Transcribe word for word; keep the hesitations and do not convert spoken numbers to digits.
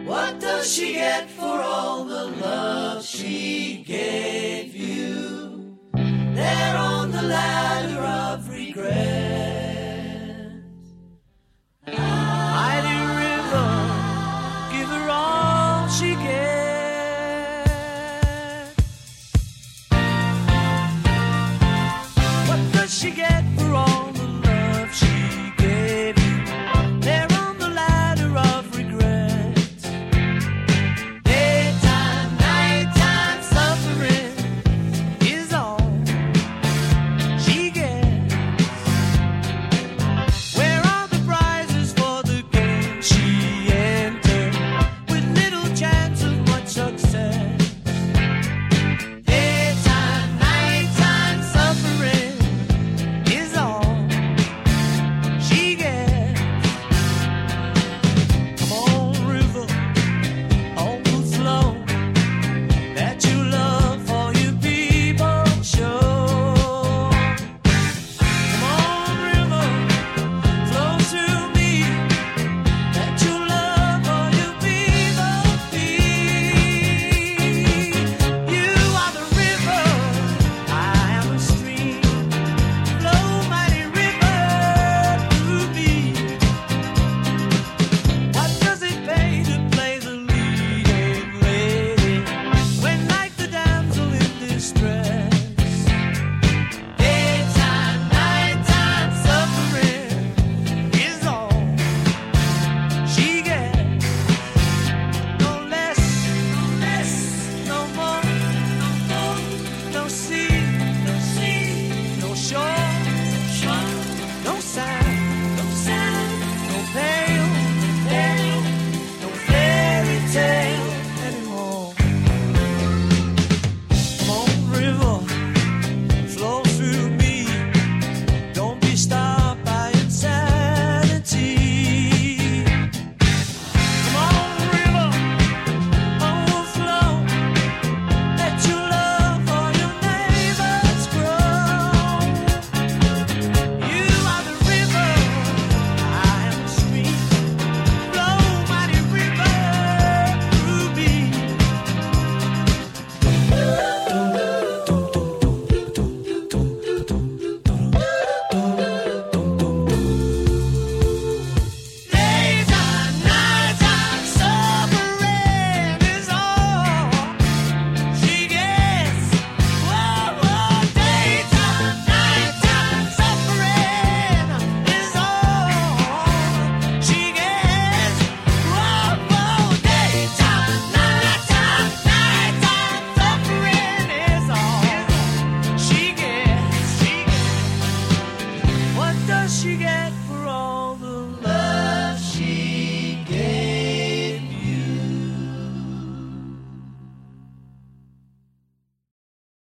What does she get for all the love she gave you? There on the ladder of regret. Mighty river, give her all she gets. What does she get for all the love she gave you? There on the ladder of regret. Daytime, nighttime suffering is all she gets. Where are the prizes for the game she entered with little chance of much success? Daytime, nighttime suffering is all she gets. Come on, river, on the flow, that you love for your people show. Come on, river, flow through me, that you love for your people feel. You are the river, I am a stream. Flow, mighty river, through me. What does it pay to play the leading lady when, like the damsel in distress, daytime, nighttime suffering is all she gets? No less, no less, no more, no more, no sea, no sea, no shore, shore, no sound, no sound, no veil, veil, no fairy tale anymore. Come on, river, flow through me. Don't be stopped by insanity. Come on, river, overflow. Let your love for your neighbors grow. You are the river, I am the stream. Flow, mighty river, through me. Daytime, nighttime suffering is all she gets. Whoa, whoa, daytime, nighttime suffering is all she gets. Whoa, whoa, daytime, nighttime, nighttime suffering is all she gets. She gets. What does she get